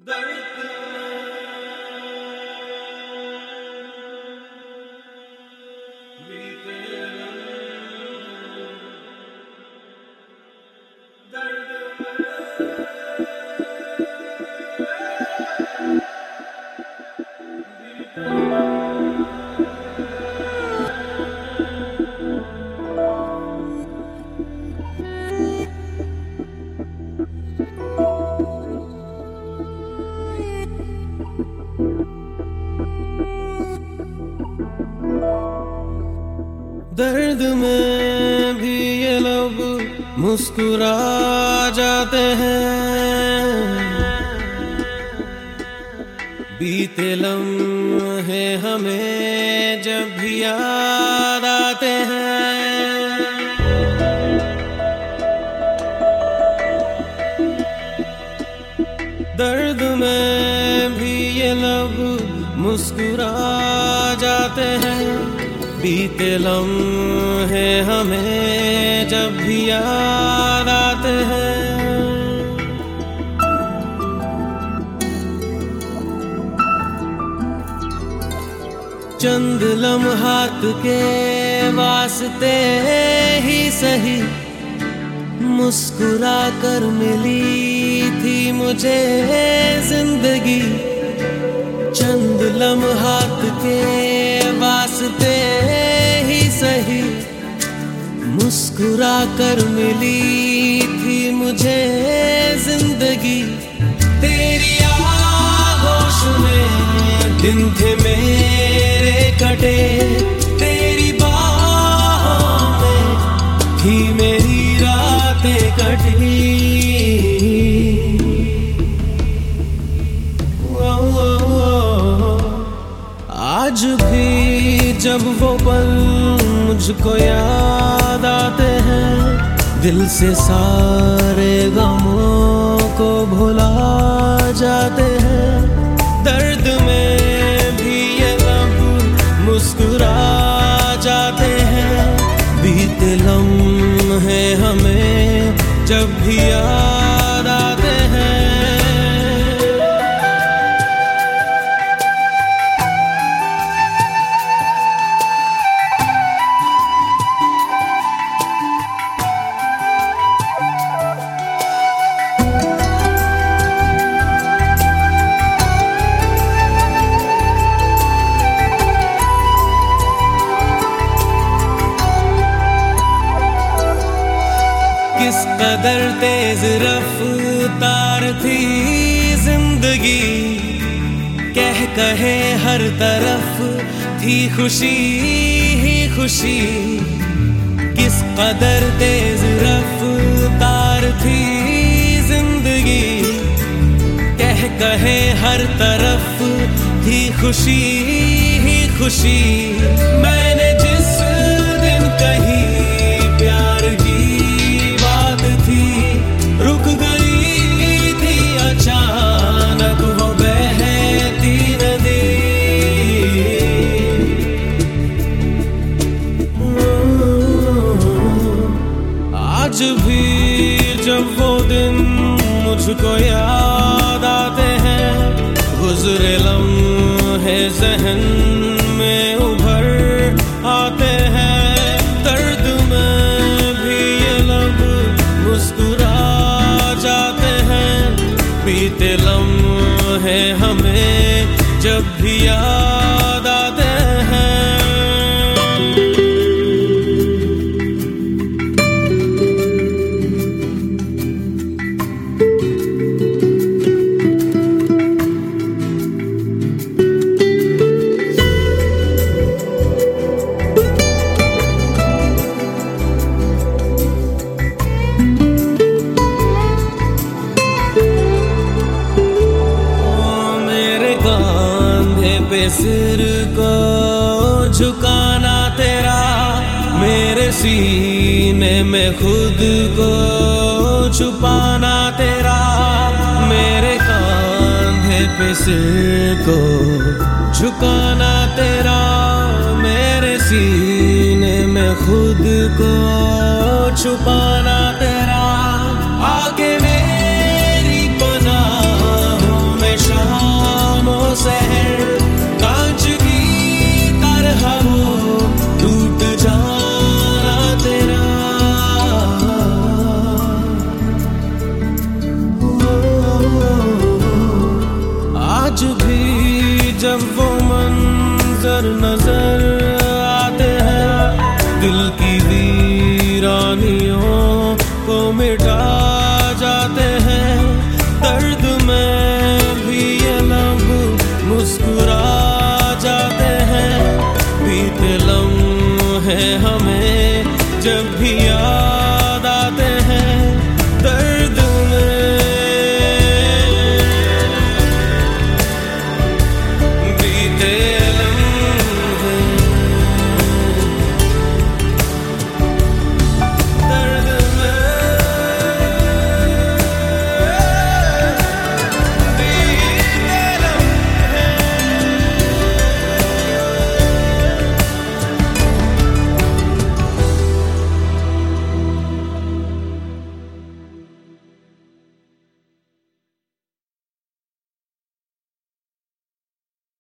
दर्द में भी ये लब मुस्कुरा जाते हैं, बीते लम्हे हमें जब भी याद आते हैं। दर्द में भी ये लब मुस्कुरा जाते हैं, बीते लम्हे हमें जब भी याद आते हैं। चंद लम्हात के वास्ते ही सही मुस्कुरा कर मिली थी मुझे जिंदगी। चंद लम्हात के वास्ते ही सही मुस्कुरा कर मिली थी मुझे जिंदगी। तेरी आगोश में दिन थे मेरे कटे, तेरी बाहों में थी मेरी रातें कटी। आज भी जब वो पल मुझको याद आते हैं, दिल से सारे गमों को भुला जाते हैं। दर्द में भी ये लब मुस्कुरा जाते हैं, बीते लम्हे हमें जब भी याद आते हैं। किस कदर तेज रफ्तार थी जिंदगी, कह कहे हर तरफ थी खुशी ही खुशी। किस कदर तेज रफ्तार थी जिंदगी, कह कहे हर तरफ थी खुशी ही खुशी। मैंने जिस दिन कही प्यार की रुक गई थी अचानक वो बहती नदी। आज भी जब वो दिन मुझको याद आते हैं, गुजरे लम्हे ज़हन में उभर आते हैं। दर्द में भी ये लब मुस्कुरा जाते हैं, बीते लम्हे हमें जब भी याद आते हैं। पे सिर को झुकाना तेरा, मेरे सीने में खुद को छुपाना तेरा। मेरे कांधे पे सिर को झुकाना तेरा, मेरे सीने में खुद को छुपाना तेरा। आके मेरी पनाहों में आज भी जब वो मंजर नजर आते हैं, दिल की वीरानियों को मिटा